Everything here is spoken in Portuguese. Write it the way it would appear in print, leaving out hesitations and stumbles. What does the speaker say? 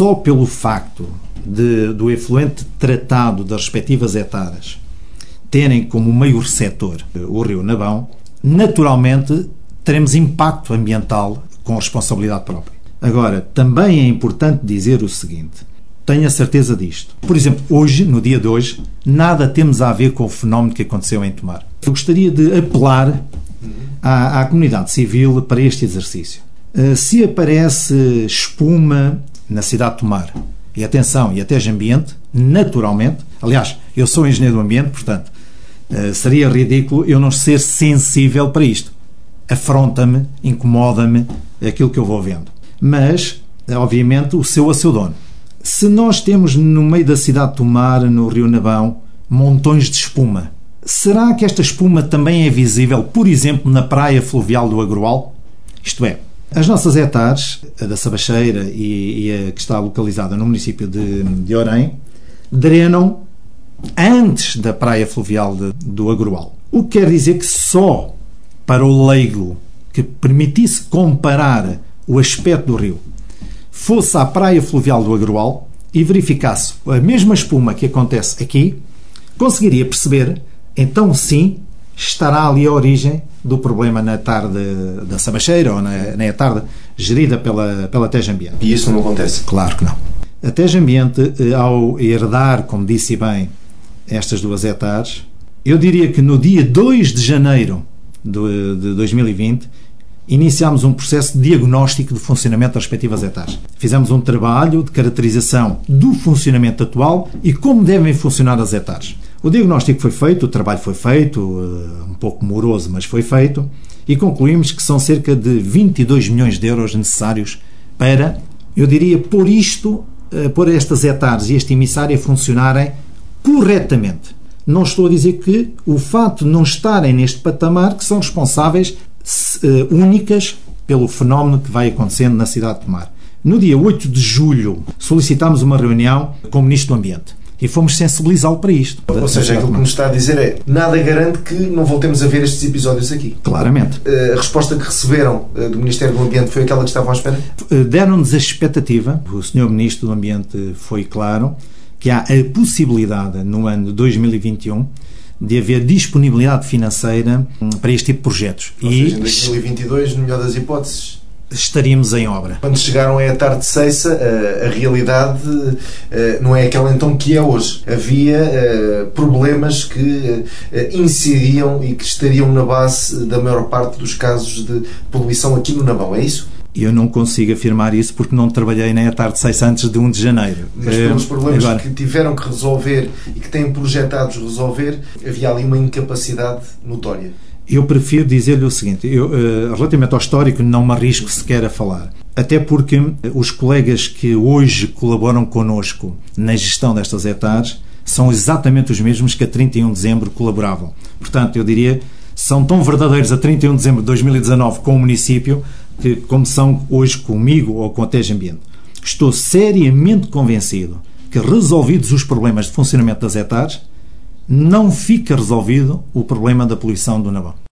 só pelo facto do efluente tratado das respectivas hectares terem como meio receptor o rio Nabão, naturalmente teremos impacto ambiental com responsabilidade própria. Agora, também é importante dizer o seguinte, tenho a certeza disto. Por exemplo, hoje, no dia de hoje, nada temos a ver com o fenómeno que aconteceu em Tomar. Eu gostaria de apelar à comunidade civil para este exercício. Se aparece espuma na cidade de Tomar, e atenção, e até ambiente, naturalmente, aliás, eu sou engenheiro do ambiente, portanto, seria ridículo eu não ser sensível para isto. Afronta-me, incomoda-me aquilo que eu vou vendo. Mas, obviamente, o seu a seu dono. Se nós temos no meio da cidade de Tomar, no rio Nabão, montões de espuma, será que esta espuma também é visível, por exemplo, na praia fluvial do Agroal? Isto é, as nossas hectares, a da Sabacheira e a que está localizada no município de Orém, drenam antes da praia fluvial do Agroal. O que quer dizer que só para o leigo que permitisse comparar o aspecto do rio fosse à praia fluvial do Agroal e verificasse a mesma espuma que acontece aqui, conseguiria perceber, então sim, estará ali a origem do problema na tarde da Sabacheira ou na tarde gerida pela TEG Ambiente. E isso não acontece? Claro que não. A TEG Ambiente, ao herdar, como disse bem, estas 2 hectares, eu diria que no dia 2 de janeiro de 2020 iniciámos um processo de diagnóstico do funcionamento das respectivas hectares. Fizemos um trabalho de caracterização do funcionamento atual e como devem funcionar as hectares. O diagnóstico foi feito, o trabalho foi feito, um pouco moroso, mas foi feito, e concluímos que são cerca de 22 milhões de euros necessários para, eu diria, pôr estas hectares e este emissário a funcionarem corretamente. Não estou a dizer que o facto de não estarem neste patamar que são responsáveis únicas pelo fenómeno que vai acontecendo na cidade de Tomar. No dia 8 de julho solicitámos uma reunião com o Ministro do Ambiente e fomos sensibilizá-lo para isto. Ou seja, aquilo que nos está a dizer é nada garante que não voltemos a ver estes episódios aqui. Claramente. A resposta que receberam do Ministério do Ambiente foi aquela que estavam à espera? Deram-nos a expectativa, o Sr. Ministro do Ambiente foi claro, que há a possibilidade no ano de 2021 de haver disponibilidade financeira para este tipo de projetos. Ou seja, em 2022, no melhor das hipóteses, estaríamos em obra. Quando chegaram à tarde de Ceiça, a realidade não é aquela então que é hoje. Havia problemas que incidiam e que estariam na base da maior parte dos casos de poluição aqui no Nabão, é isso? Eu não consigo afirmar isso porque não trabalhei nem à tarde de Ceiça antes de 1 de janeiro. Mas pelos problemas que tiveram que resolver e que têm projetados resolver, havia ali uma incapacidade notória. Eu prefiro dizer-lhe o seguinte, relativamente ao histórico não me arrisco sequer a falar, até porque os colegas que hoje colaboram connosco na gestão destas hectares são exatamente os mesmos que a 31 de dezembro colaboravam. Portanto, eu diria, são tão verdadeiros a 31 de dezembro de 2019 com o município que como são hoje comigo ou com a TEG Ambiente. Estou seriamente convencido que, resolvidos os problemas de funcionamento das hectares, não fica resolvido o problema da poluição do Nabão.